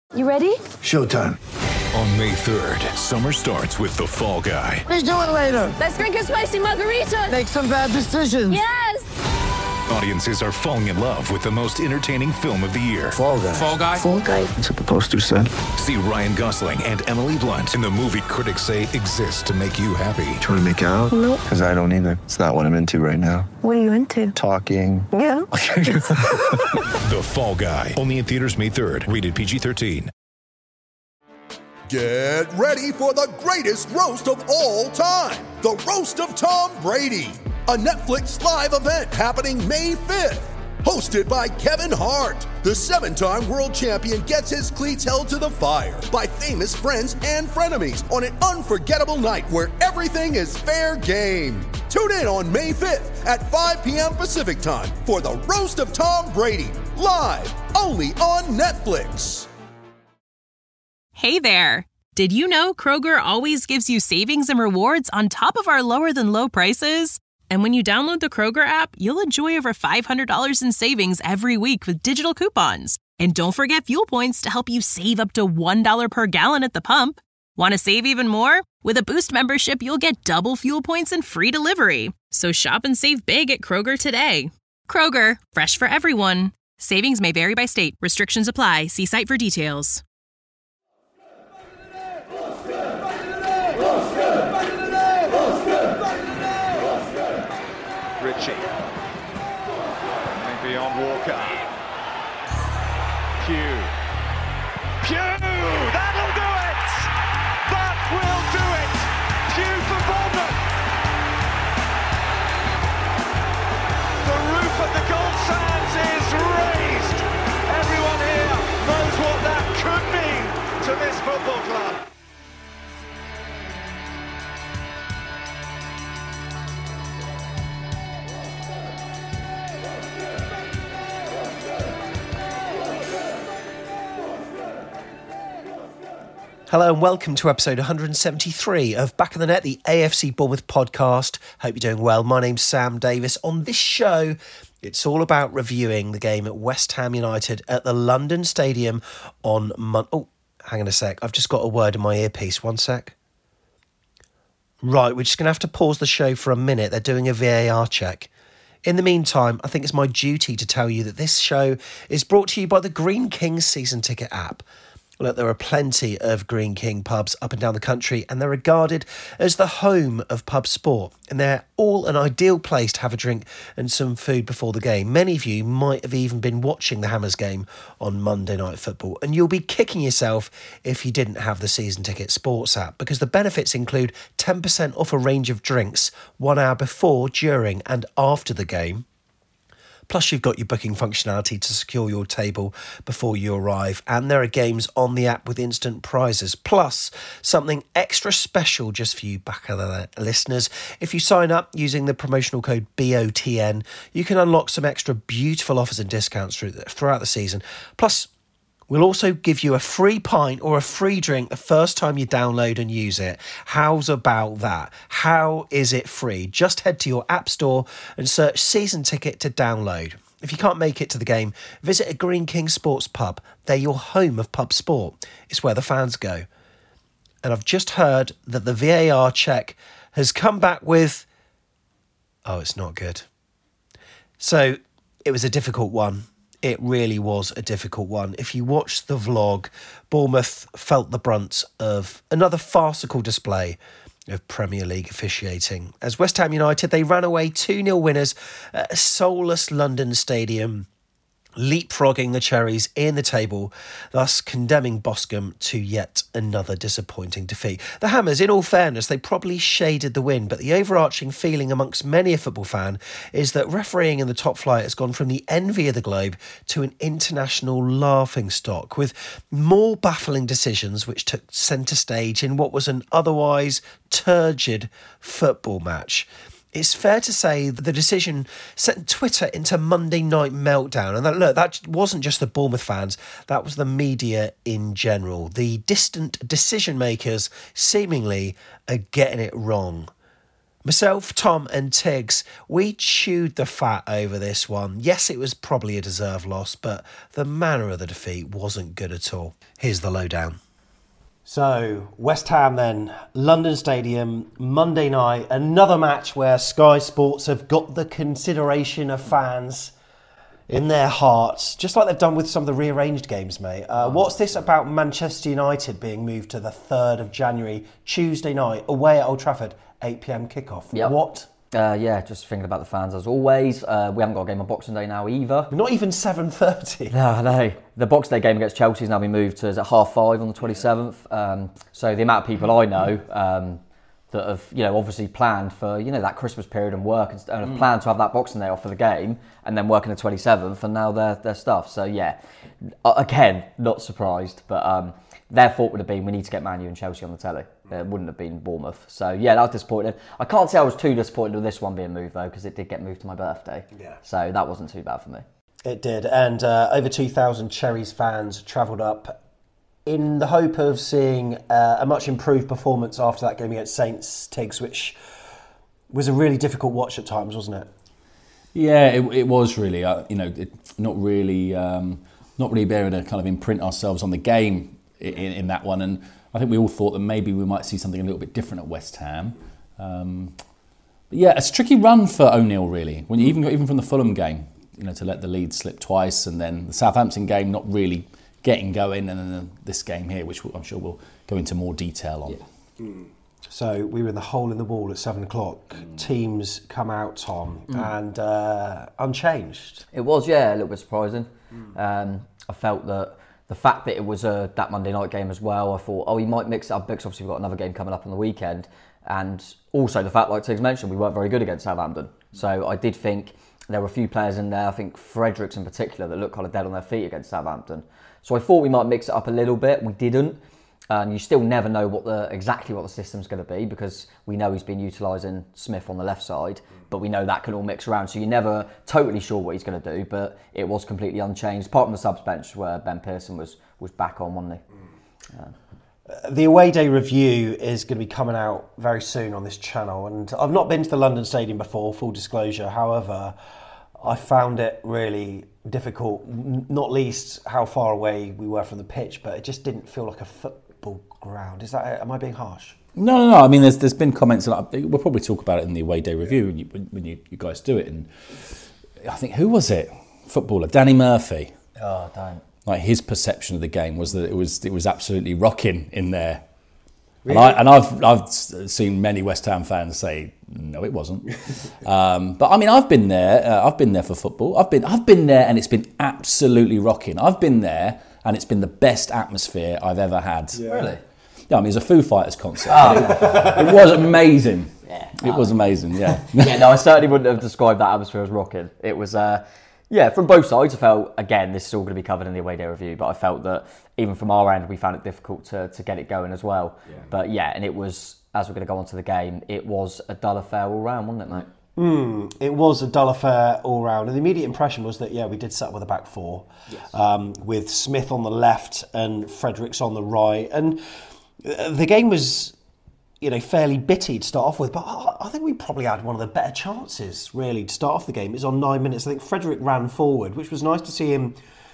You ready? Showtime. On May 3rd, summer starts with The Fall Guy. Let's do it later. Let's drink a spicy margarita. Make some bad decisions. Yes! Audiences are falling in love with the most entertaining film of the year. Fall Guy. Fall Guy? Fall Guy. That's what the poster said. See Ryan Gosling and Emily Blunt in the movie critics say exists to make you happy. Trying to make it out? Nope. Because I don't either. It's not what I'm into right now. What are you into? Talking. Yeah. The Fall Guy. Only in theaters May 3rd. Rated PG-13. Get ready for the greatest roast of all time. The Roast of Tom Brady. A Netflix live event happening May 5th. Hosted by Kevin Hart. The 7-time world champion gets his cleats held to the fire by famous friends and frenemies on an unforgettable night where everything is fair game. Tune in on May 5th at 5 p.m. Pacific time for the Roast of Tom Brady. Live only on Netflix. Hey there! Did you know Kroger always gives you savings and rewards on top of our lower-than-low prices? And when you download the Kroger app, you'll enjoy over $500 in savings every week with digital coupons. And don't forget fuel points to help you save up to $1 per gallon at the pump. Want to save even more? With a Boost membership, you'll get double fuel points and free delivery. So shop and save big at Kroger today. Kroger, fresh for everyone. Savings may vary by state. Restrictions apply. See site for details. Ritchie. Maybe on Walker. Pugh. That'll do it! That will do it! Pugh for Bournemouth. The roof of the Gold Sands is raised. Everyone here knows what that could mean to this football club. Hello and welcome to episode 173 of Back of the Net, the AFC Bournemouth podcast. Hope you're doing well. My name's Sam Davis. On this show, it's all about reviewing the game at West Ham United at the London Stadium on Monday. Oh, hang on a sec. I've just got a word in my earpiece. One sec. Right, we're just going to have to pause the show for a minute. They're doing a VAR check. In the meantime, I think it's my duty to tell you that this show is brought to you by the Green King season ticket app. Look, there are plenty of Green King pubs up and down the country, and they're regarded as the home of pub sport. And they're all an ideal place to have a drink and some food before the game. Many of you might have even been watching the Hammers game on Monday Night Football, and you'll be kicking yourself if you didn't have the season ticket sports app, because the benefits include 10% off a range of drinks 1 hour before, during and after the game. Plus, you've got your booking functionality to secure your table before you arrive. And there are games on the app with instant prizes. Plus, something extra special just for you back of the listeners. If you sign up using the promotional code BOTN, you can unlock some extra beautiful offers and discounts throughout the season. Plus, we'll also give you a free pint or a free drink the first time you download and use it. How's about that? How is it free? Just head to your app store and search Season Ticket to download. If you can't make it to the game, visit a Green King Sports pub. They're your home of pub sport. It's where the fans go. And I've just heard that the VAR check has come back with... Oh, it's not good. So, it was a difficult one. It really was a difficult one. If you watched the vlog, Bournemouth felt the brunt of another farcical display of Premier League officiating. As West Ham United, they ran away 2-0 winners at a soulless London stadium, leapfrogging the Cherries in the table, thus condemning Boscombe to yet another disappointing defeat. The Hammers, in all fairness, they probably shaded the win, but the overarching feeling amongst many a football fan is that refereeing in the top flight has gone from the envy of the globe to an international laughingstock, with more baffling decisions which took centre stage in what was an otherwise turgid football match. It's fair to say that the decision sent Twitter into Monday night meltdown. And that wasn't just the Bournemouth fans, that was the media in general. The distant decision makers seemingly are getting it wrong. Myself, Tom and Tiggs, we chewed the fat over this one. Yes, it was probably a deserved loss, but the manner of the defeat wasn't good at all. Here's the lowdown. So, West Ham then, London Stadium, Monday night, another match where Sky Sports have got the consideration of fans in their hearts, just like they've done with some of the rearranged games, mate. What's this about Manchester United being moved to the 3rd of January, Tuesday night, away at Old Trafford, 8 p.m. kickoff? Yep. What? Yeah, just thinking about the fans as always. We haven't got a game on Boxing Day now either. Not even 7:30. No. The Boxing Day game against Chelsea has now been moved to 5:30 on the 27th. So the amount of people I know that have, obviously planned for, that Christmas period and work and have planned to have that Boxing Day off for the game and then working the 27th, and now they're stuffed. So yeah, again, not surprised, but their thought would have been we need to get Man U and Chelsea on the telly. It wouldn't have been Bournemouth. So yeah, that was disappointing. I can't say I was too disappointed with this one being moved though, because it did get moved to my birthday. Yeah. So that wasn't too bad for me. It did, and over 2,000 Cherries fans travelled up in the hope of seeing a much improved performance after that game against Saints, Tiggs, which was a really difficult watch at times, wasn't it? Yeah, it was really. Not really being able to kind of imprint ourselves on the game in that one, and I think we all thought that maybe we might see something a little bit different at West Ham. But yeah, it's a tricky run for O'Neill really. When you even from the Fulham game, to let the lead slip twice, and then the Southampton game not really getting going, and then this game here, which I'm sure we'll go into more detail on. Yeah. So we were in the hole in the wall at 7 o'clock. Teams come out, Tom, and unchanged. It was, yeah, a little bit surprising. I felt that the fact that it was that Monday night game as well, I thought, he might mix it up because obviously we've got another game coming up on the weekend. And also the fact, like Tiggs mentioned, we weren't very good against Southampton. So I did think there were a few players in there, I think Fredericks in particular, that looked kind of dead on their feet against Southampton. So I thought we might mix it up a little bit. We didn't. You still never know exactly what the system's going to be, because we know he's been utilising Smith on the left side, but we know that can all mix around. So you're never totally sure what he's going to do, but it was completely unchanged, apart from the subs bench where Ben Pearson was back on, wasn't he? The away day review is going to be coming out very soon on this channel, and I've not been to the London Stadium before, full disclosure. However, I found it really difficult, not least how far away we were from the pitch, but it just didn't feel like a football ground. Am I being harsh? No. I mean, there's been comments, and we'll probably talk about it in the away day review when you guys do it. And I think, who was it? Footballer Danny Murphy. Oh, don't. Like, his perception of the game was that it was absolutely rocking in there. Really? And I've seen many West Ham fans say no, it wasn't. But I mean, I've been there. I've been there for football. I've been there, and it's been absolutely rocking. I've been there, and it's been the best atmosphere I've ever had. Yeah. Really? Yeah, I mean, it was a Foo Fighters concert. It was amazing. Yeah, it was amazing. Yeah. Yeah, no, I certainly wouldn't have described that atmosphere as rocking. It was. From both sides, I felt, again, this is all going to be covered in the away day review, but I felt that even from our end, we found it difficult to get it going as well. Yeah. But yeah, and it was, as we're going to go on to the game, it was a dull affair all round, wasn't it, mate? It was a dull affair all round, and the immediate impression was that, we did set up with a back four, yes. With Smith on the left and Fredericks on the right, and the game was, fairly bitty to start off with, but I think we probably had one of the better chances, really, to start off the game. It was on 9 minutes. I think Frederick ran forward, which was nice to see him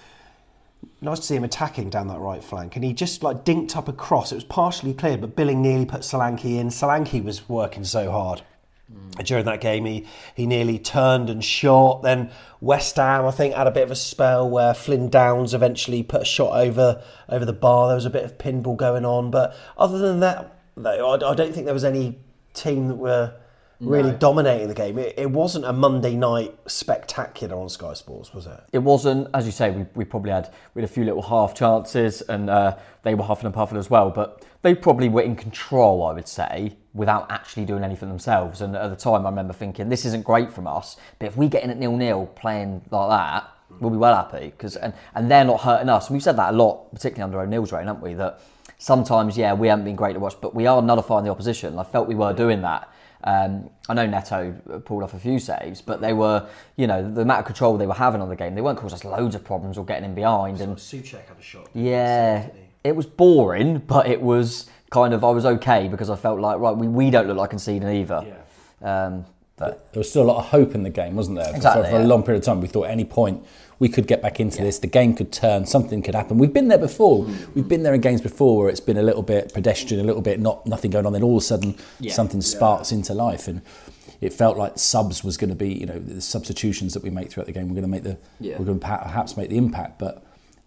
attacking down that right flank, and he just dinked up a cross. It was partially cleared, but Billing nearly put Solanke in. Solanke was working so hard during that game. He nearly turned and shot. Then West Ham, I think, had a bit of a spell where Flynn Downs eventually put a shot over the bar. There was a bit of pinball going on, but other than that, I don't think there was any team that were really dominating the game. It wasn't a Monday night spectacular on Sky Sports, was it? It wasn't. As you say, we probably had a few little half chances, and they were huffing and puffing as well, but they probably were in control, I would say, without actually doing anything themselves. And at the time, I remember thinking, this isn't great from us, but if we get in at 0-0 playing like that, we'll be well happy, and they're not hurting us. And we've said that a lot, particularly under O'Neill's reign, haven't we, that sometimes, we haven't been great to watch, but we are nullifying the opposition. I felt we were doing that. I know Neto pulled off a few saves, but they were, the amount of control they were having on the game, they weren't causing us loads of problems or getting in behind. And Souček had a shot. Yeah, it was boring, but it was kind of, I was okay because I felt like, right, we don't look like conceding either. But there was still a lot of hope in the game, wasn't there? Exactly, for a long period of time, we thought at any point we could get back into this, the game could turn, something could happen. We've been there before. We've been there in games before where it's been a little bit pedestrian, a little bit nothing going on, then all of a sudden something sparks into life. And it felt like subs was going to be, the substitutions that we make throughout the game were going to make we're going to perhaps make the impact. But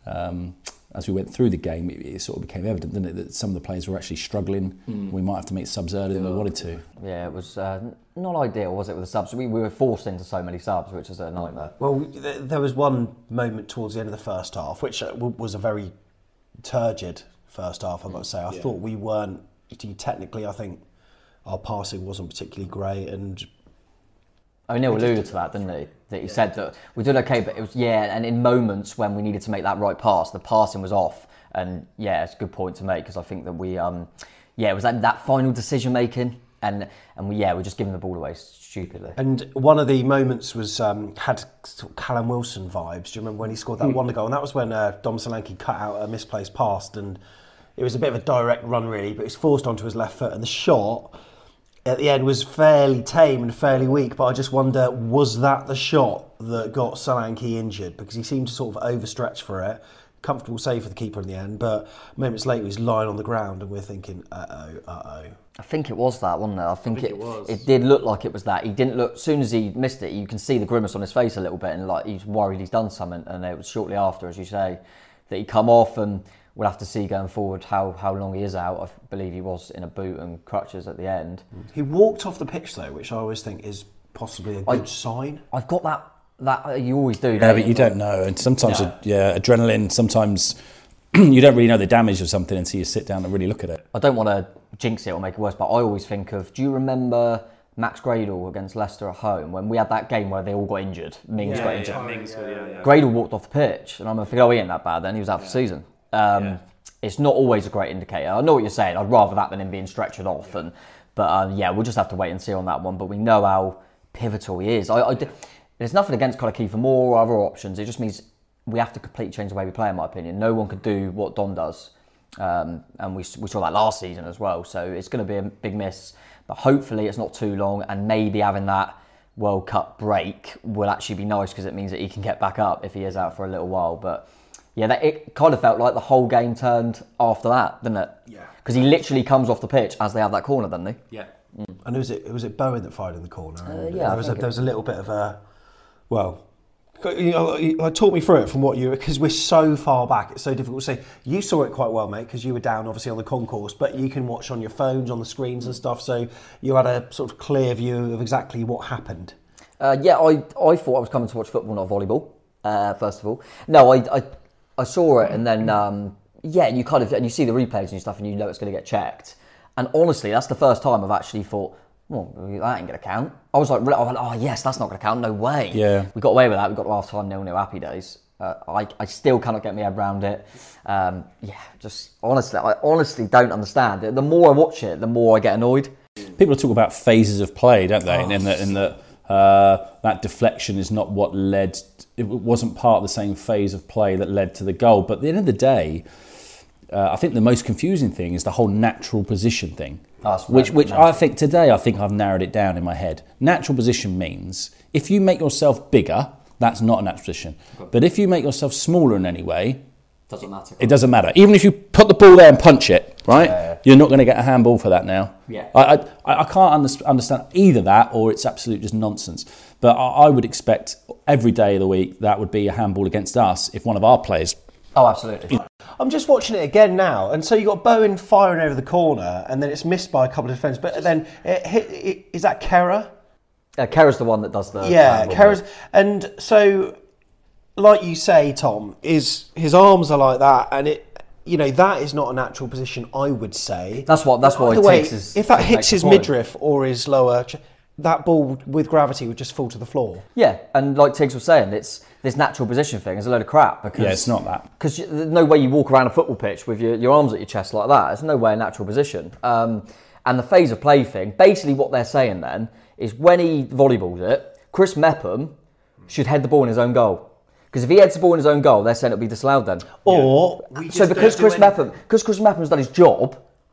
as we went through the game, it sort of became evident, didn't it, that some of the players were actually struggling. We might have to make subs earlier than we wanted to. Yeah, it was not ideal, was it, with the subs? We were forced into so many subs, which is a nightmare. Well, there was one moment towards the end of the first half, which was a very turgid first half, I've got to say. I thought we weren't, technically, I think our passing wasn't particularly great, and O'Neill alluded to that, didn't he? That he said that we did okay, but it was, and in moments when we needed to make that right pass, the passing was off. And it's a good point to make, because I think that we, it was that final decision making, and we're just giving the ball away stupidly. And one of the moments was had sort of Callum Wilson vibes. Do you remember when he scored that wonder goal? And that was when Dom Solanke cut out a misplaced pass, and it was a bit of a direct run really, but it's forced onto his left foot, and the shot at the end was fairly tame and fairly weak, but I just wonder, was that the shot that got Solanke injured? Because he seemed to sort of overstretch for it. Comfortable save for the keeper in the end, but moments later he's lying on the ground and we're thinking, uh-oh. I think it was that, wasn't it? I think it was. It did look like it was that. He didn't look, as soon as he missed it, you can see the grimace on his face a little bit, and like he's worried he's done something, and it was shortly after, as you say, that he come off, and we'll have to see going forward how long he is out. I believe he was in a boot and crutches at the end. He walked off the pitch though, which I always think is possibly a good sign. I've got that you always do. Yeah, but you don't know, and sometimes adrenaline. Sometimes you don't really know the damage of something until you sit down and really look at it. I don't want to jinx it or make it worse, but I always think of, do you remember Max Gradle against Leicester at home when we had that game where they all got injured? Mings got injured. Gradle walked off the pitch, and I'm thinking, he ain't that bad then, he was out for the season. It's not always a great indicator. I know what you're saying, I'd rather that than him being stretchered off. But we'll just have to wait and see on that one, but we know how pivotal he is. There's nothing against kind of Kiefer Moore or other options. It just means we have to completely change the way we play, in my opinion. No one could do what Don does. And we saw that last season as well. So it's going to be a big miss. But hopefully it's not too long. And maybe having that World Cup break will actually be nice, because it means that he can get back up if he is out for a little while. But it kind of felt like the whole game turned after that, didn't it? Yeah. Because he literally comes off the pitch as they have that corner, doesn't he? Yeah. And was it Bowen that fired in the corner? There was a little bit of a... Well, talk me through it from what because we're so far back, it's so difficult to say. You saw it quite well, mate, because you were down obviously on the concourse, but you can watch on your phones, on the screens and stuff, so you had a sort of clear view of exactly what happened. I thought I was coming to watch football, not volleyball, first of all. No, I saw it, and then, and you kind of, and you see the replays and stuff, and you know it's going to get checked. And honestly, that's the first time I've actually thought, well, that ain't going to count. I was like, oh yes, that's not going to count, no way. Yeah. We got away with that, we got to half-time 0-0 happy days. I still cannot get my head around it. I honestly don't understand it. The more I watch it, the more I get annoyed. People talk about phases of play, don't they? That deflection is not what led, it wasn't part of the same phase of play that led to the goal. But at the end of the day, I think the most confusing thing is the whole natural position thing. Which I think today, I've narrowed it down in my head. Natural position means if you make yourself bigger, that's not a natural position. But if you make yourself smaller in any way, it doesn't matter. Even if you put the ball there and punch it, right? You're not going to get a handball for that now. Yeah. I can't understand either that, or it's absolute just nonsense. But I would expect every day of the week that would be a handball against us if one of our players. Oh, absolutely. I'm just watching it again now, and so you got Bowen firing over the corner, and then it's missed by a couple of defenders. But then is that Kehrer? Kehra's the one that does the... Yeah, Kehra's... And so, like you say, Tom, his arms are like that, and that is not a natural position, I would say. That's why it takes his... If that hits his midriff or his lower... that ball with gravity would just fall to the floor. Yeah, and like Tiggs was saying, it's this natural position thing is a load of crap. Because, it's not that. Because there's no way you walk around a football pitch with your arms at your chest like that. There's no way a natural position. And the phase of play thing, basically what they're saying then is when he volleyballs it, Chris Mepham should head the ball in his own goal. Because if he heads the ball in his own goal, they're saying it'll be disallowed then. Or... because Chris Mepham's done his job,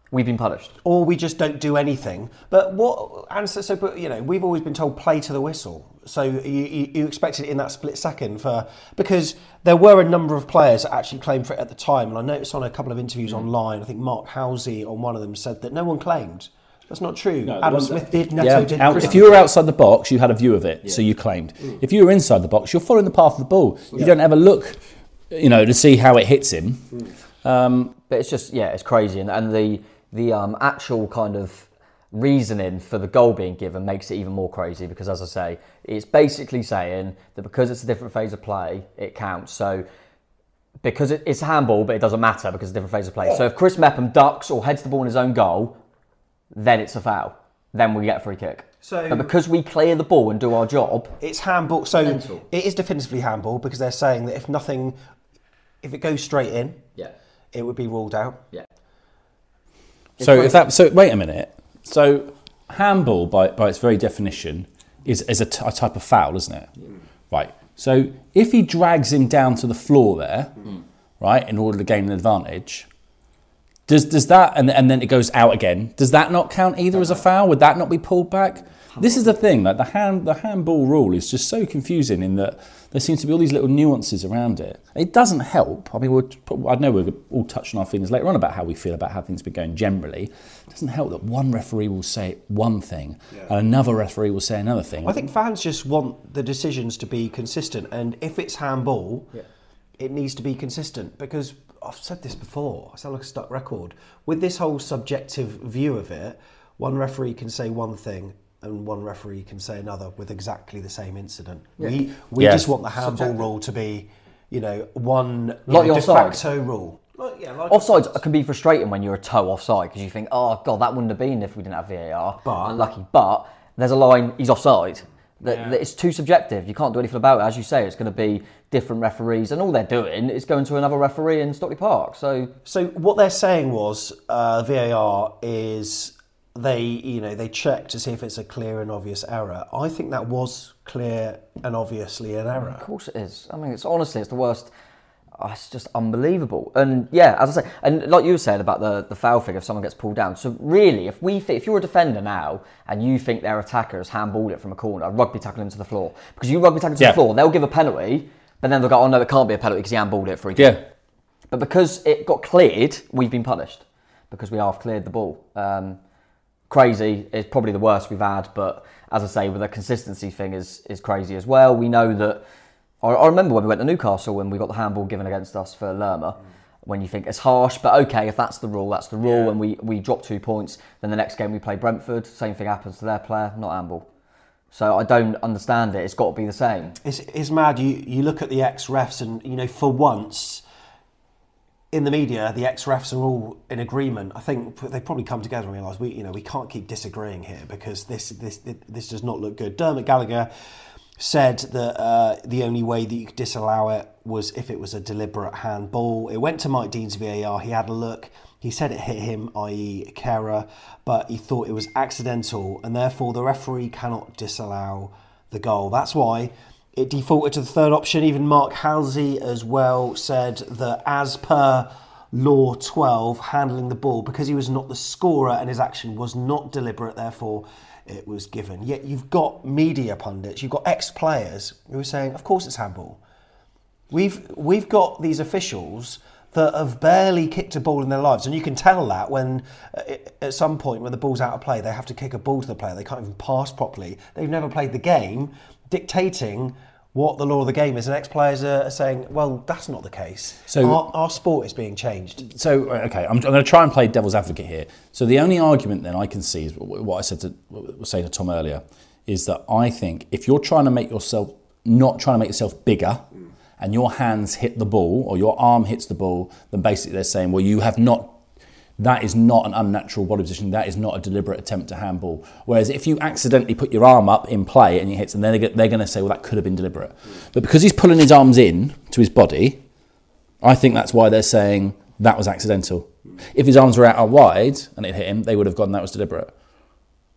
we've been punished. Or we just don't do anything. But we've always been told play to the whistle. So you expected it in that split second because there were a number of players that actually claimed for it at the time. And I noticed on a couple of interviews online, I think Mark Halsey on one of them said that no one claimed. That's not true. No, Adam Smith did, Neto did. If you were outside the box, you had a view of it, so you claimed. If you were inside the box, you're following the path of the ball. You don't ever look, to see how it hits him. But it's just, it's crazy. And the actual kind of reasoning for the goal being given makes it even more crazy because, as I say, it's basically saying that because it's a different phase of play, it counts. So because it's handball, but it doesn't matter because it's a different phase of play. So if Chris Mepham ducks or heads the ball in his own goal, then it's a foul. Then we get a free kick. But because we clear the ball and do our job, it's handball. So it is definitively handball because they're saying that if it goes straight in, it would be ruled out. Yeah. So wait a minute. So handball, by its very definition, is a type of foul, isn't it? Right. So if he drags him down to the floor there, right, in order to gain an advantage. Does that, and then it goes out again, does that not count either as a foul? Would that not be pulled back? This is the thing, like the handball rule is just so confusing in that there seems to be all these little nuances around it. It doesn't help. I mean, I know we're all touching our feelings later on about how we feel about how things have been going generally. It doesn't help that one referee will say one thing and another referee will say another thing. I think fans just want the decisions to be consistent, and if it's handball, it needs to be consistent because I've said this before, I sound like a stuck record. With this whole subjective view of it, one referee can say one thing and one referee can say another with exactly the same incident. We just want the handball rule to be, one de facto rule. Offsides can be frustrating when you're a toe offside because you think, oh God, that wouldn't have been if we didn't have VAR. Unlucky. But there's a line, he's offside. That it's too subjective. You can't do anything about it. As you say, it's going to be different referees, and all they're doing is going to another referee in Stockley Park. So what they're saying was VAR is they check to see if it's a clear and obvious error. I think that was clear and obviously an error. Of course it is. I mean, it's the worst. It's just unbelievable. And as I say, and like you were saying about the foul thing, if someone gets pulled down. So really, if you're a defender now and you think their attacker has handballed it from a corner, rugby tackle him to the floor. Because you rugby tackle him to the floor, they'll give a penalty, but then they'll go, oh no, it can't be a penalty because he handballed it for a kick. Yeah. But because it got cleared, we've been punished. Because we have cleared the ball. Crazy. It's probably the worst we've had, but as I say, with the consistency thing is crazy as well. We know that. I remember when we went to Newcastle when we got the handball given against us for Lerma, when you think it's harsh, but okay, if that's the rule, that's the rule, and we drop 2 points, then the next game we play Brentford, same thing happens to their player, not handball. So I don't understand it, it's got to be the same. It's mad, you look at the ex-refs and, for once, in the media, the ex-refs are all in agreement. I think they've probably come together and realised we can't keep disagreeing here because this does not look good. Dermot Gallagher said that the only way that you could disallow it was if it was a deliberate handball. It went to Mike Dean's VAR, he had a look, he said it hit him, i.e. Kehrer, but he thought it was accidental and therefore the referee cannot disallow the goal. That's why it defaulted to the third option. Even Mark Halsey as well said that as per Law 12, handling the ball, because he was not the scorer and his action was not deliberate, therefore it was given. Yet you've got media pundits, you've got ex-players who are saying, of course it's handball. We've got these officials that have barely kicked a ball in their lives, and you can tell that when at some point when the ball's out of play, they have to kick a ball to the player. They can't even pass properly. They've never played the game, dictating what the law of the game is, and ex-players are saying, well, that's not the case. So our sport is being changed. So, okay, I'm going to try and play devil's advocate here. So the only argument then I can see is what I said to Tom earlier, is that I think if you're trying to make yourself, not trying to make yourself bigger, and your hands hit the ball, or your arm hits the ball, then basically they're saying, well, you have not, that is not an unnatural body position, that is not a deliberate attempt to handball. Whereas if you accidentally put your arm up in play and he hits, and then they're going to say, well, that could have been deliberate. But because he's pulling his arms in to his body, I think that's why they're saying that was accidental. If his arms were out wide and it hit him, they would have gone, that was deliberate.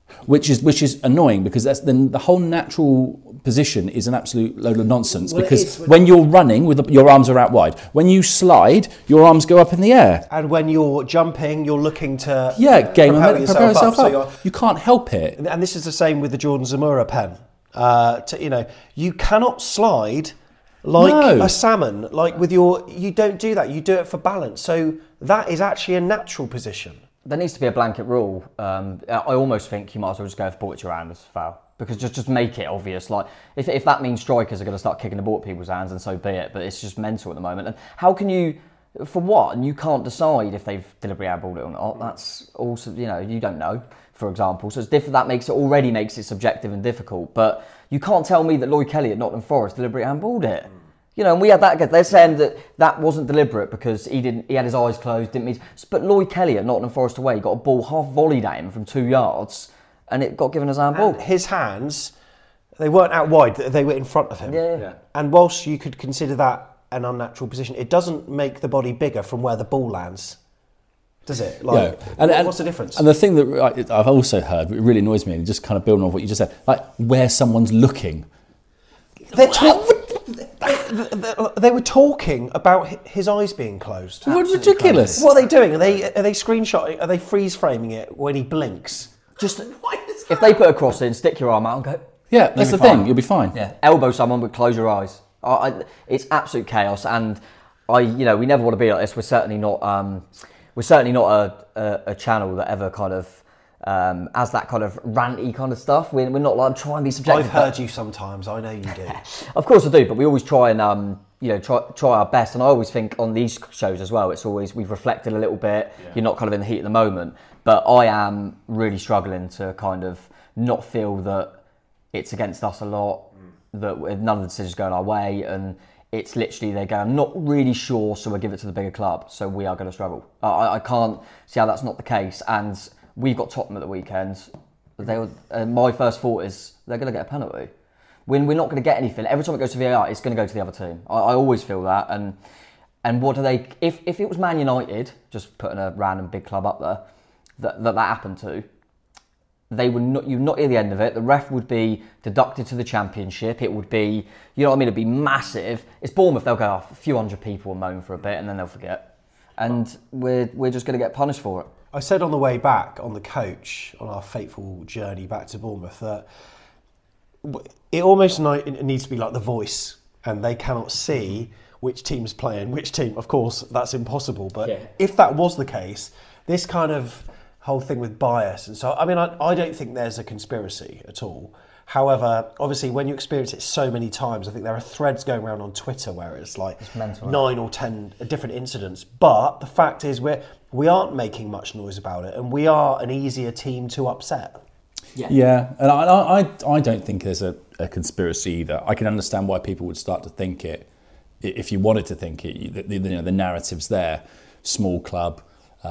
which is annoying because that's then the whole natural position is an absolute load of nonsense. Because when you're running, your arms are out wide. When you slide, your arms go up in the air. And when you're jumping, you're looking to gain propel yourself up. So you can't help it. And this is the same with the Jordan Zamora pen. You cannot slide like a salmon. Like you don't do that. You do it for balance. So that is actually a natural position. There needs to be a blanket rule. I almost think you might as well just go for ball at your hand as a foul. Because just make it obvious. Like if that means strikers are going to start kicking the ball at people's hands, then so be it. But it's just mental at the moment. And how can you, for what? And you can't decide if they've deliberately airballed it or not. That's also, you don't know, for example. So it's different. That already makes it subjective and difficult. But you can't tell me that Lloyd Kelly at Nottingham Forest deliberately handballed it. And we had that again. They're saying that wasn't deliberate because he had his eyes closed, didn't mean. But Lloyd Kelly at Nottingham Forest away got a ball half volleyed at him from 2 yards, and it got given as handball. And his hands, they weren't out wide; they were in front of him. Yeah. And whilst you could consider that an unnatural position, it doesn't make the body bigger from where the ball lands, does it? What's the difference? And the thing that I've also heard, it really annoys me, and just kind of building on what you just said, like where someone's looking. They were talking about his eyes being closed. What ridiculous! What are they doing? Are they screenshotting? Are they freeze framing it when he blinks? Just if they put a cross in, stick your arm out and go. Yeah, that's the thing. You'll be fine. Yeah, elbow someone, but close your eyes. It's absolute chaos, and we never want to be like this. We're certainly not. A channel that ever kind of. As that kind of ranty kind of stuff. We're not like trying to be subjective. I've heard you sometimes. I know you do. Of course I do, but we always try and try our best. And I always think on these shows as well, it's always we've reflected a little bit. Yeah. You're not kind of in the heat of the moment, but I am really struggling to kind of not feel that it's against us a lot. That none of the decisions going our way, and it's literally they go, I'm not really sure, so we'll give it to the bigger club. So we are going to struggle. I can't see how that's not the case, and. We've got Tottenham at the weekend. My first thought is they're going to get a penalty. We're not going to get anything. Every time it goes to VAR, it's going to go to the other team. I always feel that. And what do they... If it was Man United, just putting a random big club up there, that happened to, they would not. You'd not hear the end of it. The ref would be deducted to the Championship. It would be, it'd be massive. It's Bournemouth. They'll go, a few hundred people will moan for a bit, and then they'll forget. And we're just going to get punished for it. I said on the way back on the coach on our fateful journey back to Bournemouth that it almost needs to be like The Voice, and they cannot see which team's playing which team. Of course, that's impossible. But if that was the case, this kind of whole thing with bias and so, I don't think there's a conspiracy at all. However, obviously, when you experience it so many times, I think there are threads going around on Twitter where it's like 9 or 10 different incidents. But the fact is, we aren't making much noise about it, and we are an easier team to upset. Yeah, and I don't think there's a conspiracy either. I can understand why people would start to think it, if you wanted to think it. The narrative's there, small club,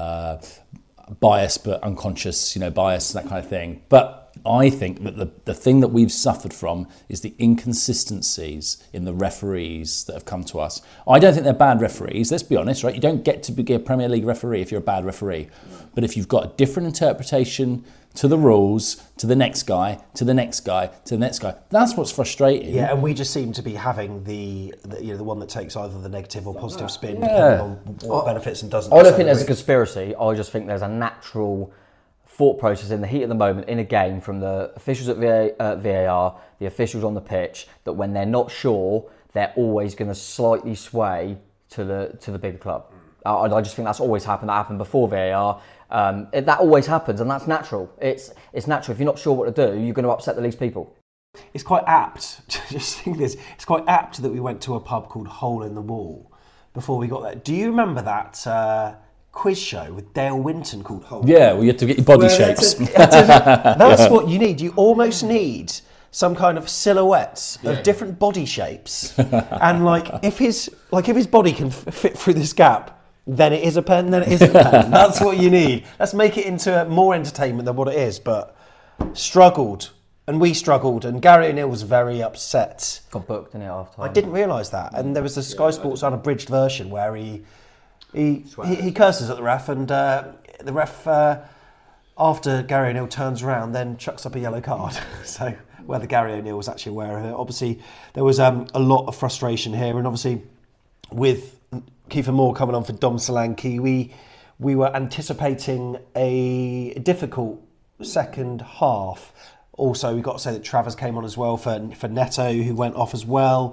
bias but unconscious, bias, that kind of thing. But I think that the thing that we've suffered from is the inconsistencies in the referees that have come to us. I don't think they're bad referees, let's be honest, right? You don't get to be a Premier League referee if you're a bad referee. But if you've got a different interpretation to the rules, to the next guy, to the next guy, to the next guy, that's what's frustrating. Yeah, and we just seem to be having the one that takes either the negative or positive spin, depending on what benefits and doesn't. I don't think there's a conspiracy. I just think there's a natural thought process in the heat of the moment in a game from the officials at VAR, the officials on the pitch, that when they're not sure, they're always going to slightly sway to the bigger club. I just think that's always happened. That happened before VAR. That always happens, and that's natural. It's natural. If you're not sure what to do, you're going to upset the least people. It's quite apt. Just think this. It's quite apt that we went to a pub called Hole in the Wall before we got there. Do you remember that? Quiz show with Dale Winton called Hole. Yeah, well, you have to get your body shapes. That's what you need. You almost need some kind of silhouettes of different body shapes, and if his body can fit through this gap, then it is a pen. Then it is a pen. That's what you need. Let's make it into more entertainment than what it is. But struggled, and we struggled, and Gary O'Neill was very upset. Got booked in it after. I didn't realise that, and there was a Sky Sports unabridged version where he curses at the ref, and the ref after Gary O'Neill turns around, then chucks up a yellow card. So whether Gary O'Neill was actually aware of it. Obviously, there was a lot of frustration here, and obviously with Kiefer Moore coming on for Dom Solanke, we were anticipating a difficult second half. Also, we've got to say that Travers came on as well for Neto, who went off as well.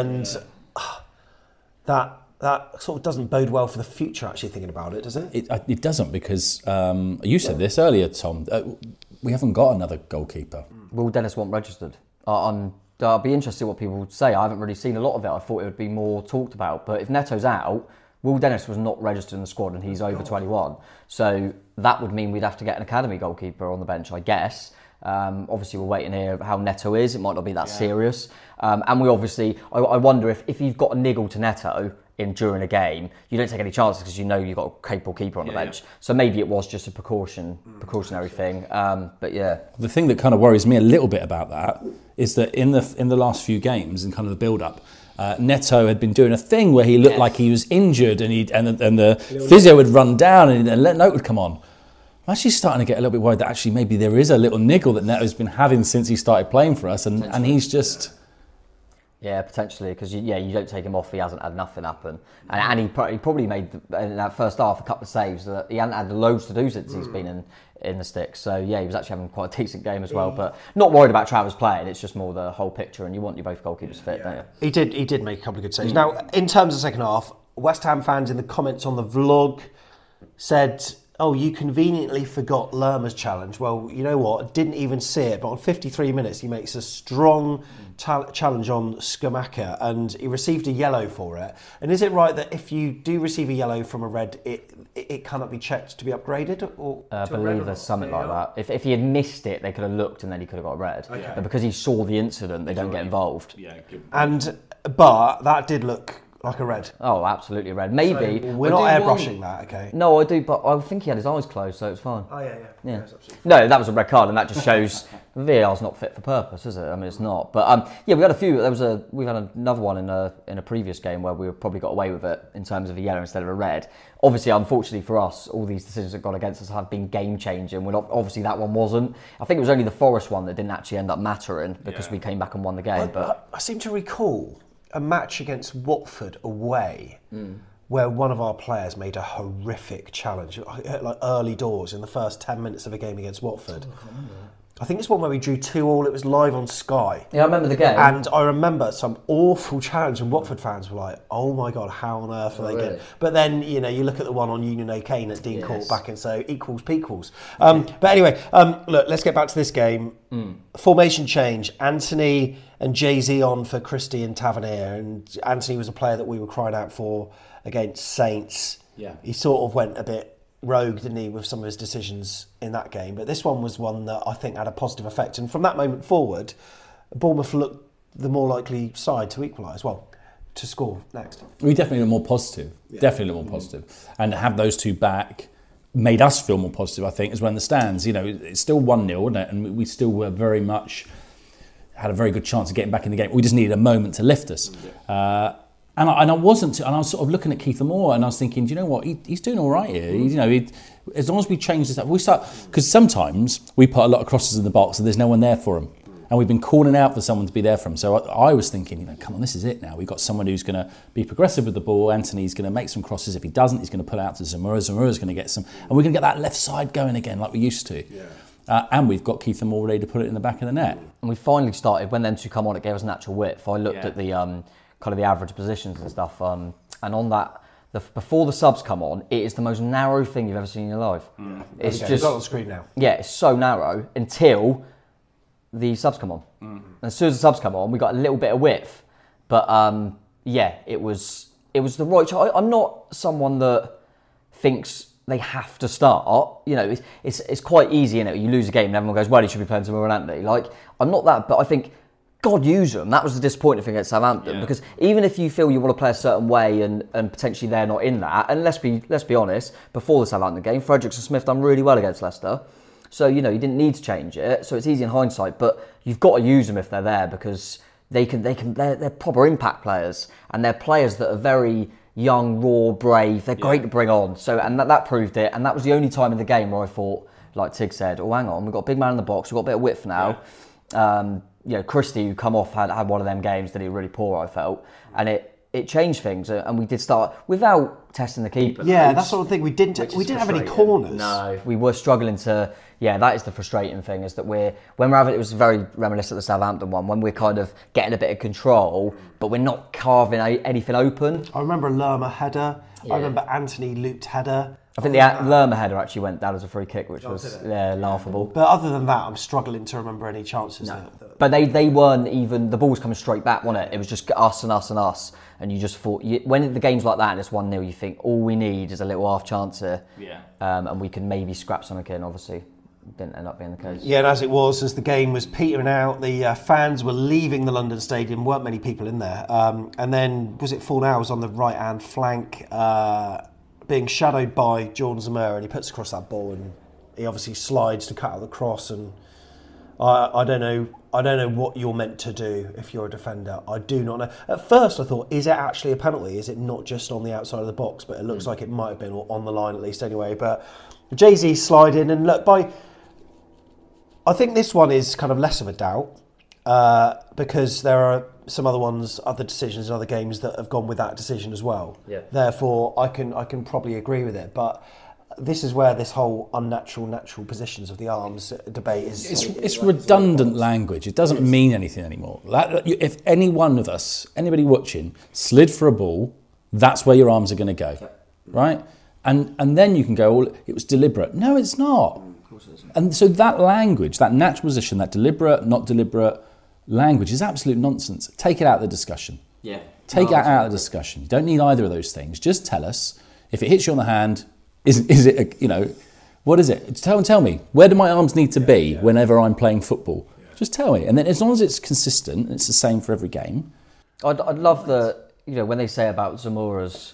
That sort of doesn't bode well for the future, actually, thinking about it, does it? It doesn't, because you said this earlier, Tom. We haven't got another goalkeeper. Will Dennis want registered? I'll be interested what people would say. I haven't really seen a lot of it. I thought it would be more talked about. But if Neto's out, Will Dennis was not registered in the squad and he's over 21. So that would mean we'd have to get an academy goalkeeper on the bench, I guess. Obviously, we're waiting here how Neto is. It might not be that serious. And we obviously, I wonder if you've got a niggle to Neto during a game, you don't take any chances because you know you've got a capable keeper on the bench. So maybe it was just a precautionary thing. But yeah. The thing that kind of worries me a little bit about that is that in the last few games, in kind of the build-up, Neto had been doing a thing where he looked like he was injured, and the physio would run down and Note would come on. I'm actually starting to get a little bit worried that actually maybe there is a little niggle that Neto's been having since he started playing for us, and he's just... Yeah, potentially, because you don't take him off, he hasn't had nothing happen. And he probably made, in that first half, a couple of saves that he hadn't had loads to do since he's been in the sticks. So yeah, he was actually having quite a decent game as well. But not worried about Travers playing, it's just more the whole picture, and you want your both goalkeepers fit, don't you? He did make a couple of good saves. Now, in terms of the second half, West Ham fans in the comments on the vlog said, oh, you conveniently forgot Lerma's challenge. Well, you know what? Didn't even see it, but on 53 minutes, he makes a strong challenge on Scamacca, and he received a yellow for it. And is it right that if you do receive a yellow from a red, it cannot be checked to be upgraded? Or I believe there's something like that. If he had missed it, they could have looked and then he could have got red. Okay. But because he saw the incident, they don't get involved. Yeah, good. But that did look like a red. Oh, absolutely red. Maybe. So we're not airbrushing that, okay? No, I do, but I think he had his eyes closed, so it's fine. Oh, yeah. Yeah. No, that was a red card, and that just shows VAR's not fit for purpose, is it? I mean, it's not. But yeah, we had a few. We've had another one in a previous game where we probably got away with it in terms of a yellow instead of a red. Obviously, unfortunately for us, all these decisions that got against us have been game changing. Obviously, that one wasn't. I think it was only the Forest one that didn't actually end up mattering because we came back and won the game. But I seem to recall a match against Watford away where one of our players made a horrific challenge, like early doors in the first 10 minutes of a game against Watford. I think it's one where we drew 2-2. It was live on Sky. Yeah, I remember the game. And I remember some awful challenge, and Watford fans were like, oh my God, how on earth are they getting... But then, you look at the one on Union O'Kane at Dean Court back and so equals pequals. But anyway, look, let's get back to this game. Formation change. Anthony and Jay-Z on for Christie and Tavernier. And Anthony was a player that we were crying out for against Saints. Yeah. He sort of went a bit rogue, didn't he, with some of his decisions in that game. But this one was one that I think had a positive effect. And from that moment forward, Bournemouth looked the more likely side to equalise. Well, to score next. We definitely look more positive. Yeah. Definitely look more positive. And to have those two back made us feel more positive, I think, as well in the stands. It's still 1-0, isn't it? And we still were very much... had a very good chance of getting back in the game. We just needed a moment to lift us. Yeah. And I was sort of looking at Kiefer Moore, and I was thinking, do you know what? He's doing all right here. As long as we change this up, we start, because sometimes we put a lot of crosses in the box and there's no one there for them, and we've been calling out for someone to be there for them. So I was thinking, come on, this is it now. We've got someone who's going to be progressive with the ball. Anthony's going to make some crosses. If he doesn't, he's going to put out to Zamora. Zamura's going to get some, and we're going to get that left side going again like we used to. Yeah. And we've got Kiefer Moore ready to put it in the back of the net. And we finally started, when them two come on, it gave us natural width. I looked at the kind of the average positions and stuff, and on that, before the subs come on, it is the most narrow thing you've ever seen in your life. It's just on the screen now. Yeah, it's so narrow until the subs come on. And as soon as the subs come on, we got a little bit of width. But it was the right choice. I'm not someone that thinks they have to start. It's quite easy, you lose a game and everyone goes, well, he should be playing Zamora and Anthony. I'm not that, but I think, God, use them. That was the disappointing thing against Southampton, because even if you feel you want to play a certain way and potentially they're not in that, and let's be honest, before the Southampton game, Fredericks and Smith done really well against Leicester, so you didn't need to change it. So it's easy in hindsight, but you've got to use them if they're there, because they're proper impact players, and they're players that are very young, raw, brave. They're great to bring on. So, and that proved it. And that was the only time in the game where I thought, like Tig said, oh, hang on, we've got a big man in the box, we've got a bit of width now. Christie, who come off, had one of them games that he was really poor, I felt. And it changed things, and we did start without testing the keeper. Yeah, that's sort of thing. We didn't have any corners. No, we were struggling to. Yeah, that is the frustrating thing, is that when we're having, it was very reminiscent of the Southampton one, when we're kind of getting a bit of control, but we're not carving anything open. I remember a Lerma header. Yeah. I remember Anthony looped header. I think the Lerma header actually went down as a free kick, which was laughable. But other than that, I'm struggling to remember any chances. No. But they weren't even, the ball was coming straight back, wasn't it? It was just us and us and us. And you just thought, when the game's like that and it's 1-0, you think all we need is a little half chance here. Yeah. And we can maybe scrap something in, obviously. Didn't end up being the case. Yeah, and as it was, as the game was petering out, the fans were leaving the London Stadium, weren't many people in there. And then, was it Fornal was on the right-hand flank, being shadowed by Jordan Zamora, and he puts across that ball, and he obviously slides to cut out the cross, and I don't know what you're meant to do if you're a defender. I do not know. At first I thought, is it actually a penalty? Is it not just on the outside of the box? But it looks like it might have been, or on the line at least anyway. But Jay-Z slide in, and look, I think this one is kind of less of a doubt, because there are some other decisions in other games that have gone with that decision as well. Yeah. Therefore, I can probably agree with it. But this is where this whole natural positions of the arms debate is. It's redundant language. It doesn't mean anything anymore. If any one of us, anybody watching, slid for a ball, that's where your arms are going to go, right? And then you can go, well, it was deliberate. No, it's not. And so that language, that natural position, that deliberate, not deliberate language is absolute nonsense. Take it out of the discussion. Yeah. Take it out of the discussion. You don't need either of those things. Just tell us, if it hits you on the hand, is it what is it? Tell me, where do my arms need to be whenever I'm playing football? Just tell me. And then as long as it's consistent, it's the same for every game. I'd love when they say about Zamora's,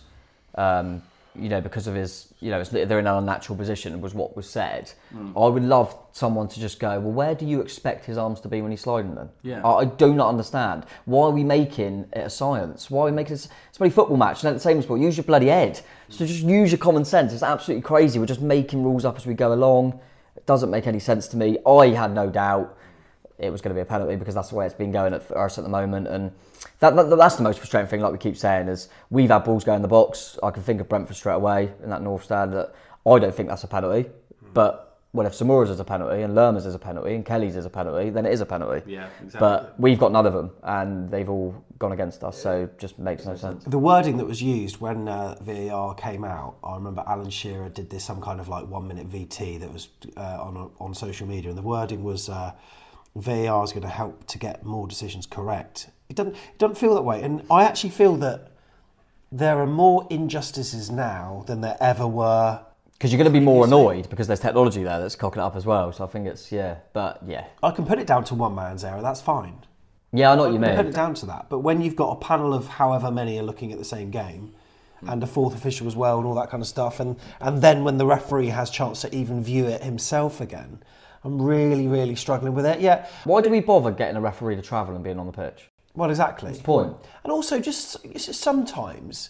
because of his, they're in an unnatural position, was what was said. I would love someone to just go, well, where do you expect his arms to be when he's sliding them? Yeah. I do not understand. Why are we making it a science? Why are we making it a bloody football match? And at the same sport, use your bloody head. So just use your common sense. It's absolutely crazy. We're just making rules up as we go along. It doesn't make any sense to me. I had no doubt it was going to be a penalty, because that's the way it's been going for us at the moment. And that's the most frustrating thing, like we keep saying, is we've had balls go in the box. I can think of Brentford straight away in that North Stand. That I don't think that's a penalty. But if Zamora's is a penalty, and Lerma's is a penalty, and Kelly's is a penalty, then it is a penalty. Yeah, exactly. But we've got none of them, and they've all gone against us, so it just makes no sense. The wording that was used when VAR came out, I remember Alan Shearer did this, some kind of 1 minute VT that was on social media, and the wording was VAR is going to help to get more decisions correct. It doesn't feel that way, and I actually feel that there are more injustices now than there ever were. Because you're going to be more annoyed because there's technology there that's cocking it up as well. So I think it's, I can put it down to one man's error, that's fine. Yeah, I know what you mean. I can put it down to that. But when you've got a panel of however many are looking at the same game, and a fourth official as well, and all that kind of stuff, and then when the referee has chance to even view it himself again, I'm really, really struggling with it. Yeah. Why do we bother getting a referee to travel and being on the pitch? Well, exactly. What's the point? And also, just sometimes,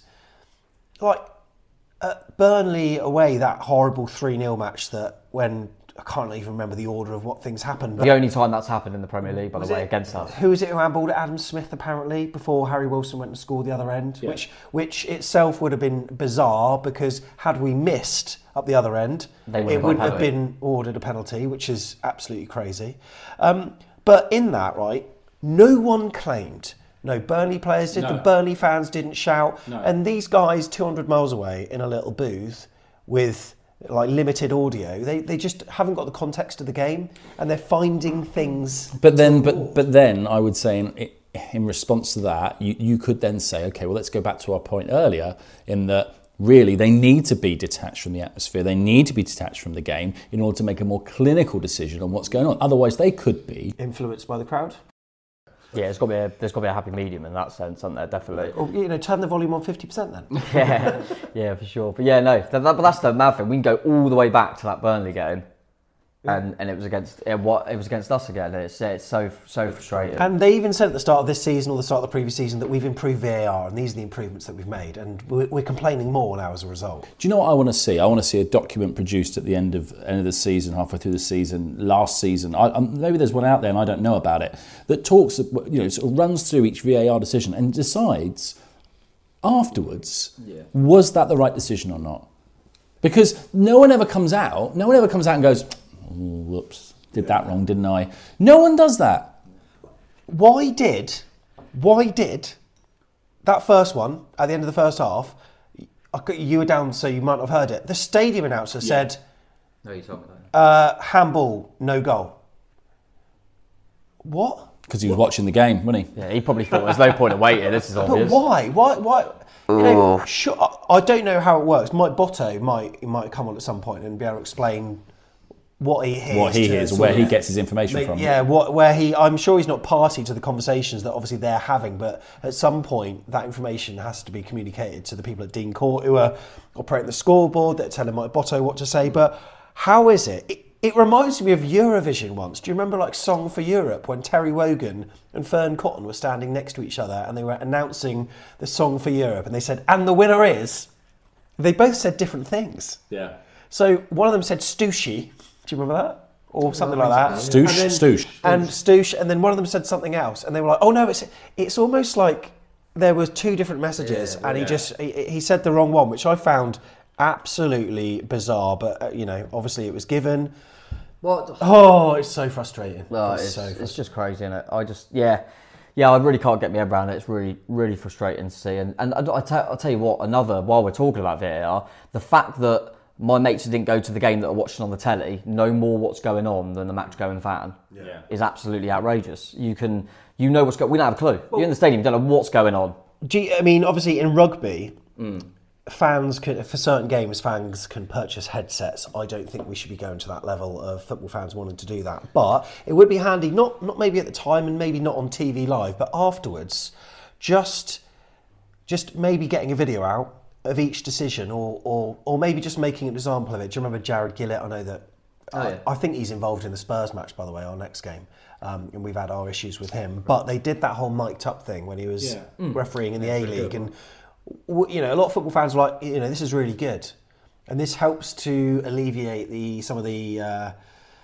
Burnley away, that horrible 3-0 match that when, I can't even remember the order of what things happened. The only time that's happened in the Premier League, by the way, against us. Who was it who handballed at Adam Smith, apparently, before Harry Wilson went and scored the other end? Yeah. Which itself would have been bizarre, because had we missed up the other end, it wouldn't have been ordered a penalty, which is absolutely crazy. But in that, right, no one claimed. No Burnley players did, the Burnley fans didn't shout. No. And these guys 200 miles away in a little booth with limited audio, they just haven't got the context of the game, and they're finding things. But then I would say in response to that, you could then say, okay, well, let's go back to our point earlier, in that really they need to be detached from the atmosphere, they need to be detached from the game in order to make a more clinical decision on what's going on. Otherwise they could be influenced by the crowd. Yeah, there's got to be a happy medium in that sense, isn't there? Definitely. Or, turn the volume on 50% then. Yeah, for sure. But yeah, no, but that's the mad thing. We can go all the way back to that Burnley game, And it was against us again. It's so frustrating. And they even said at the start of this season or the start of the previous season that we've improved VAR and these are the improvements that we've made, and we're complaining more now as a result. Do you know what I want to see? I want to see a document produced at the end of the season, halfway through the season, last season. Maybe there's one out there and I don't know about it, that talks, sort of runs through each VAR decision and decides afterwards, was that the right decision or not? Because no one ever comes out and goes, whoops, did that wrong, didn't I? No one does that. Why did that first one at the end of the first half? You were down, so you might not have heard it. The stadium announcer said, "No, you told me that. Handball, no goal." What? Because he was watching the game, wasn't he? Yeah, he probably thought there's no point in waiting. This is obvious. But why? Why? Sure, I don't know how it works. Mike Botto might come on at some point and be able to explain what he hears, where he gets his information from. Yeah, I'm sure he's not party to the conversations that obviously they're having, but at some point that information has to be communicated to the people at Dean Court who are operating the scoreboard, that are telling Mike Botto what to say. But how is it? It reminds me of Eurovision once. Do you remember like Song for Europe when Terry Wogan and Fern Cotton were standing next to each other and they were announcing the Song for Europe and they said, and the winner is... They both said different things. Yeah. So one of them said Stooshy. Do you remember that? Or something like that. Stoosh. And then one of them said something else. And they were like, oh no, it's almost like there was two different messages and he said the wrong one, which I found absolutely bizarre. But, obviously it was given. What? Oh, it's so frustrating. No, it's just crazy, isn't it? I really can't get my head around it. It's really, really frustrating to see. And I'll tell you what, while we're talking about VAR, the fact that my mates who didn't go to the game that are watching on the telly know more what's going on than the match-going fan is absolutely outrageous. You know what's going on. We don't have a clue. You're in the stadium, you don't know what's going on. Obviously in rugby, fans can, for certain games, fans can purchase headsets. I don't think we should be going to that level of football fans wanting to do that. But it would be handy, not maybe at the time and maybe not on TV live, but afterwards, just maybe getting a video out of each decision or maybe just making an example of it. Do you remember Jared Gillett? I know that I think he's involved in the Spurs match, by the way, our next game. And we've had our issues with him. But they did that whole mic'd up thing when he was refereeing in the A-League. And, a lot of football fans were like, this is really good. And this helps to alleviate some of the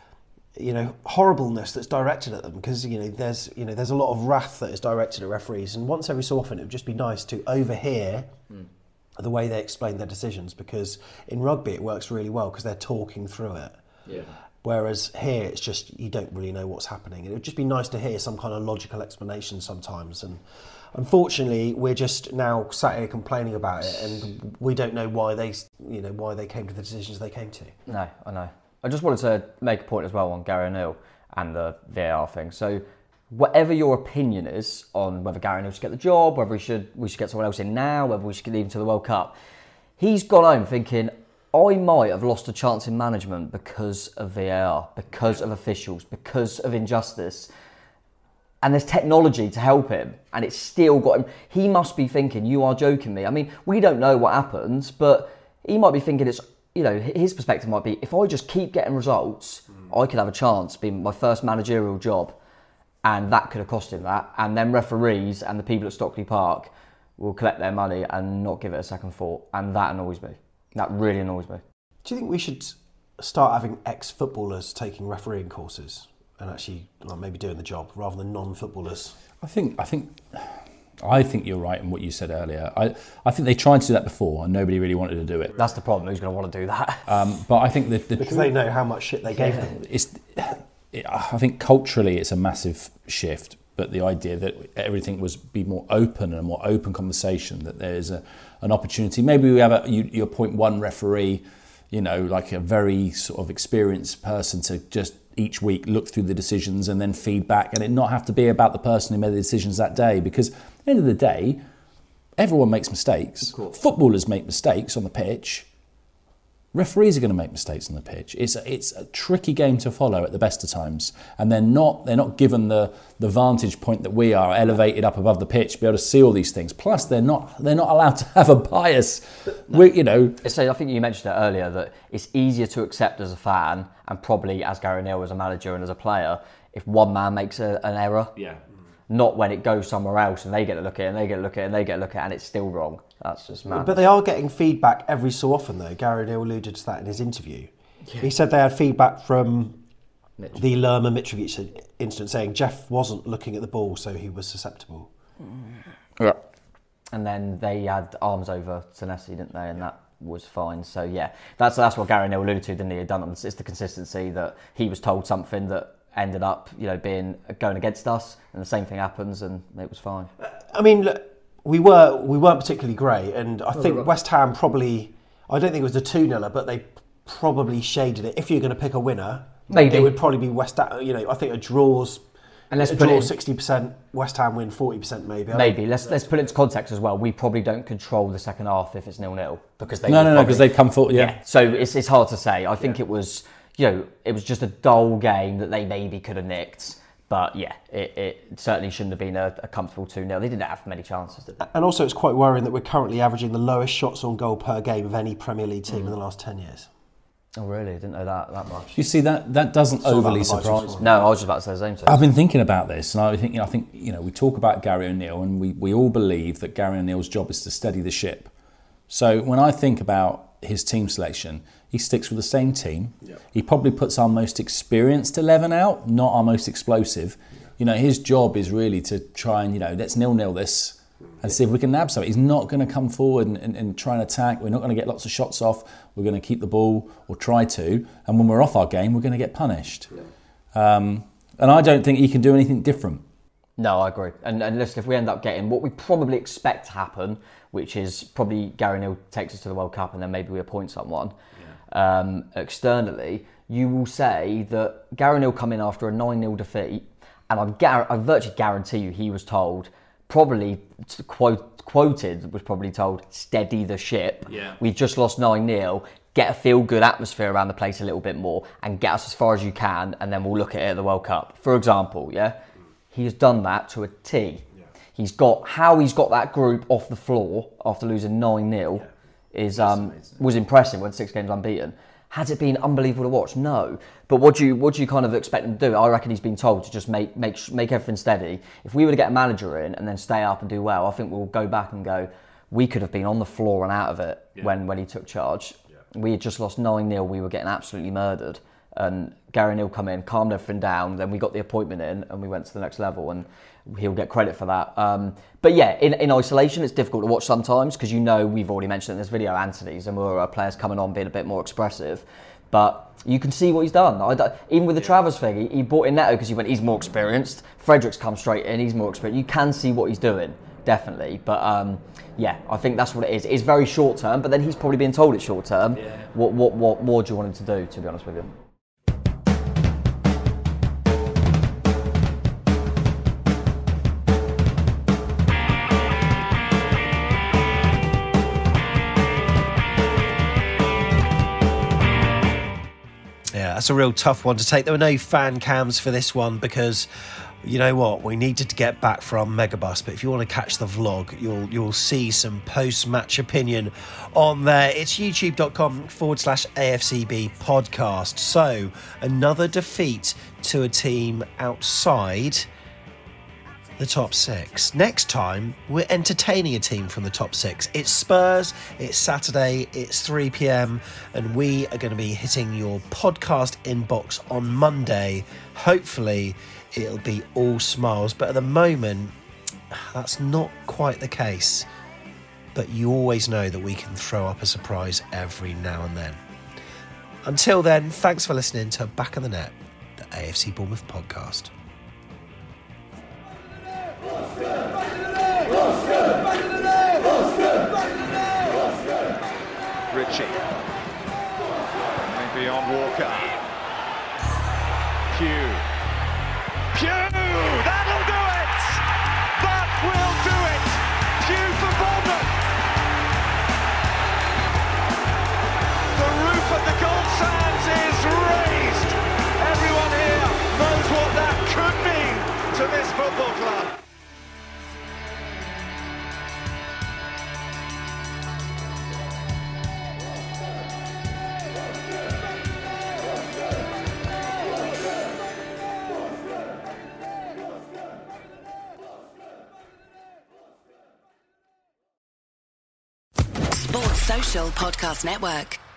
horribleness that's directed at them, because there's a lot of wrath that is directed at referees. And once every so often, it would just be nice to overhear the way they explain their decisions, because in rugby it works really well because they're talking through it. Yeah. Whereas here it's just, you don't really know what's happening. And it would just be nice to hear some kind of logical explanation sometimes. And unfortunately, we're just now sat here complaining about it, and we don't know why they came to the decisions they came to. No, I know. I just wanted to make a point as well on Gary O'Neill and the VAR thing. So, whatever your opinion is on whether Gary O'Neill should get the job, whether we should get someone else in now, whether we should leave him to the World Cup, he's gone home thinking, I might have lost a chance in management because of VAR, because of officials, because of injustice. And there's technology to help him, and it's still got him. He must be thinking, you are joking me. I mean, we don't know what happens, but he might be thinking his perspective might be, if I just keep getting results, I could have a chance being my first managerial job. And that could have cost him that. And then referees and the people at Stockley Park will collect their money and not give it a second thought. And that annoys me. That really annoys me. Do you think we should start having ex-footballers taking refereeing courses and actually maybe doing the job rather than non-footballers? I think you're right in what you said earlier. I think they tried to do that before and nobody really wanted to do it. That's the problem. Who's going to want to do that? But I think because they know how much shit they gave them. I think culturally it's a massive shift, but the idea that everything be more open and a more open conversation, that there's an opportunity. Maybe we have you appoint one referee, like a very sort of experienced person to just each week look through the decisions and then feedback, and it not have to be about the person who made the decisions that day, because at the end of the day, everyone makes mistakes. Footballers make mistakes on the pitch. Referees are going to make mistakes on the pitch. It's a tricky game to follow at the best of times, and they're not given the vantage point that we are, elevated up above the pitch, to be able to see all these things. Plus, they're not allowed to have a bias. So I think you mentioned it earlier that it's easier to accept as a fan, and probably as Gary O'Neill as a manager and as a player, if one man makes an error. Yeah. Not when it goes somewhere else and they get a look at it and they get a look at it and they get a look at it and it's still wrong. That's just mad. But they are getting feedback every so often, though. Gary O'Neill alluded to that in his interview. Yeah. He said they had feedback from the Lerma Mitrovic incident saying Jeff wasn't looking at the ball, so he was susceptible. Yeah. And then they had arms over Senesi, didn't they? And that was fine. So yeah, that's what Gary O'Neill alluded to, didn't he? It's the consistency that he was told something that ended up, going against us, and the same thing happens, and it was fine. I mean, look, we weren't particularly great, and I think West Ham probably, I don't think it was a 2-0, but they probably shaded it. If you're going to pick a winner, maybe it would probably be West Ham. I think a draw's. And let's put 60%, West Ham win 40%, maybe. Maybe let's put it into context as well. We probably don't control the second half if it's 0-0 because they because they come forward. Yeah. So it's hard to say. I think it was. It was just a dull game that they maybe could have nicked. But yeah, it certainly shouldn't have been a comfortable 2-0. They didn't have many chances, did they? And also it's quite worrying that we're currently averaging the lowest shots on goal per game of any Premier League team in the last 10 years. Oh really? I didn't know that much. You see, that doesn't overly surprise me. No, I was just about to say the same thing. I've been thinking about this, and I think we talk about Gary O'Neill, and we all believe that Gary O'Neill's job is to steady the ship. So when I think about his team selection, he sticks with the same team. Yep. He probably puts our most experienced 11 out, not our most explosive. His job is really to try and, let's 0-0 this and see if we can nab something. He's not going to come forward and try and attack. We're not going to get lots of shots off. We're going to keep the ball or try to. And when we're off our game, we're going to get punished. Yeah. And I don't think he can do anything different. No, I agree. And listen, if we end up getting what we probably expect to happen, which is probably Gary O'Neill takes us to the World Cup and then maybe we appoint someone externally, you will say that Gary O'Neill come in after a 9-0 defeat, and I virtually guarantee you he was told, probably quoted, was probably told, steady the ship. Yeah. We've just lost 9-0. Get a feel-good atmosphere around the place a little bit more and get us as far as you can, and then we'll look at it at the World Cup. For example, he has done that to a T. Yeah. He's got that group off the floor after losing 9-0 was impressive. Went 6 games unbeaten. Has it been unbelievable to watch? No. But what do you kind of expect him to do? I reckon he's been told to just make everything steady. If we were to get a manager in and then stay up and do well, I think we'll go back and go, we could have been on the floor and out of it when he took charge. Yeah. We had just lost 9-0. We were getting absolutely murdered. And Gary O'Neill come in, calmed everything down. Then we got the appointment in and we went to the next level, and he'll get credit for that. But yeah, in isolation, it's difficult to watch sometimes because we've already mentioned in this video, Anthony Zamora, players coming on being a bit more expressive. But you can see what he's done. Even with the Travers thing, he brought in Neto because he's more experienced. Frederick's come straight in, he's more experienced. You can see what he's doing, definitely. But I think that's what it is. It's very short term, but then he's probably being told it's short term. Yeah. What more do you want him to do, to be honest with you? That's a real tough one to take. There were no fan cams for this one because, you know what, we needed to get back from Megabus. But if you want to catch the vlog, you'll see some post-match opinion on there. It's youtube.com/AFCB podcast. So another defeat to a team outside the top 6. Next time, we're entertaining a team from the top 6. It's Spurs, it's Saturday, it's 3 p.m, and we are going to be hitting your podcast inbox on Monday. Hopefully, it'll be all smiles, but at the moment, that's not quite the case. But you always know that we can throw up a surprise every now and then. Until then, thanks for listening to Back of the Net, the AFC Bournemouth podcast. Ritchie. Maybe on Walker. Pugh. That'll do it! That will do it! Pugh for Bournemouth! The roof Social Podcast Network.